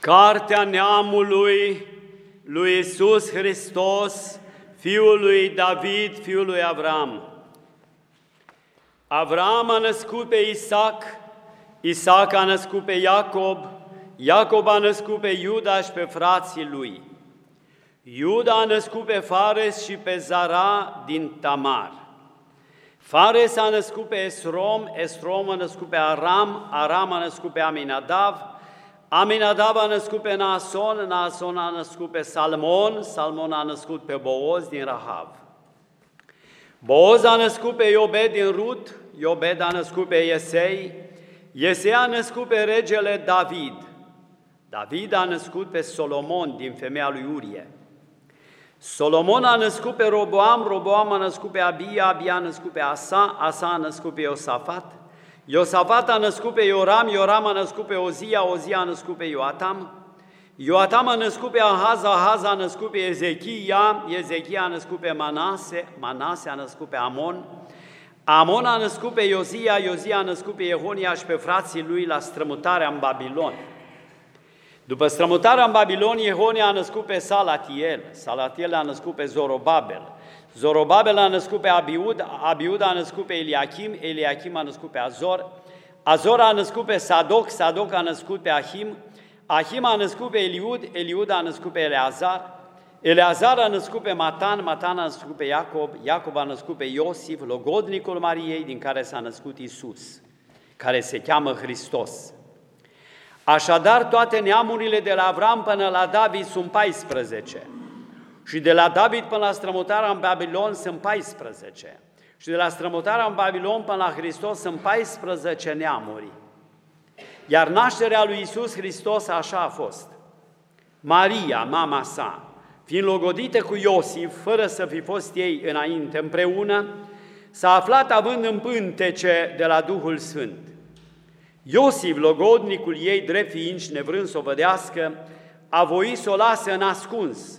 Cartea neamului lui Iisus Hristos, fiul lui David, fiul lui Avram. Avram a născut pe Isaac, Isaac a născut pe Iacob, Iacob a născut pe Iuda și pe frații lui. Iuda a născut pe Fares și pe Zara din Tamar. Fares a născut pe Esrom, Esrom a născut pe Aram, Aram a născut pe Aminadav, Aminadav a născut pe Naason, Naason a născut pe Salmon, Salmon a născut pe Booz din Rahav. Booz a născut pe Iobed din Rut, Iobed a născut pe Iesei, Iesei a născut pe regele David. David a născut pe Solomon din femeia lui Urie. Solomon a născut pe Roboam, Roboam a născut pe Abia, Abia a născut pe Asa, Asa a născut pe Iosafat, Iosafat a născut pe Ioram, Ioram a născut pe Ozia, Ozia a născut pe Ioatam, Ioatam a născut pe Ahaz, Ahaz a născut pe Ezechia, Ezechia a născut pe Manase, Manase a născut pe Amon, Amon a născut pe Iozia, Iozia a născut pe Iehonia și pe frații lui la strămutarea în Babilon. După strămutarea în Babilon, Iehonia a născut pe Salatiel, Salatiel a născut pe Zorobabel, Zorobabel a născut pe Abiud, Abiud a născut pe Eliachim, Eliachim a născut pe Azor, Azor a născut pe Sadoc, Sadoc a născut pe Ahim, Ahim a născut pe Eliud, Eliud a născut pe Eleazar, Eleazar a născut pe Matan, Matan a născut pe Iacob, Iacob a născut pe Iosif, logodnicul Mariei, din care s-a născut Iisus, care se cheamă Hristos. Așadar, toate neamurile de la Avram până la David sunt 14. Și de la David până la strămutarea în Babilon sunt 14. Și de la strămutarea în Babilon până la Hristos sunt 14 neamuri. Iar nașterea lui Iisus Hristos așa a fost. Maria, mama sa, fiind logodită cu Iosif, fără să fi fost ei înainte împreună, s-a aflat având în pântece de la Duhul Sfânt. Iosif, logodnicul ei, drept fiind și nevrând să o vădească, a voit să o lase în ascuns.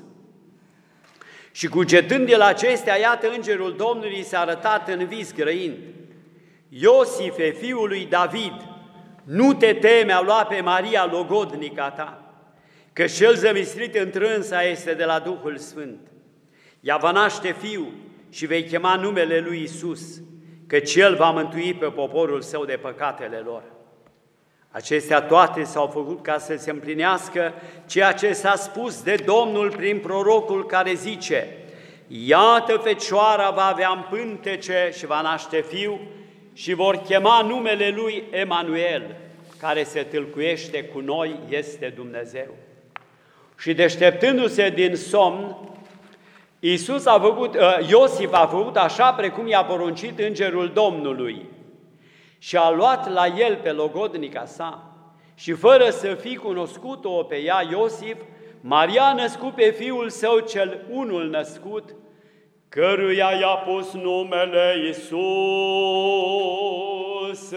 Și cugetând de la acestea, iată, îngerul Domnului s-a arătat în vis grăind: Iosife, fiul lui David, nu te teme a lua pe Maria, logodnica ta, că cel zămislit întrânsa este de la Duhul Sfânt. Ea va naște fiu și vei chema numele lui Iisus, căci el va mântui pe poporul său de păcatele lor. Acestea toate s-au făcut ca să se împlinească ceea ce s-a spus de Domnul prin prorocul care zice: Iată, fecioara va avea în pântece și va naște fiu și vor chema numele lui Emanuel, care se tâlcuiește cu noi, este Dumnezeu. Și deșteptându-se din somn, Iosif a făcut așa precum i-a poruncit îngerul Domnului și a luat la el pe logodnica sa și fără să fi cunoscut-o pe ea, Iosif, Maria a născut pe fiul său cel unul născut, căruia i-a pus numele Iisus.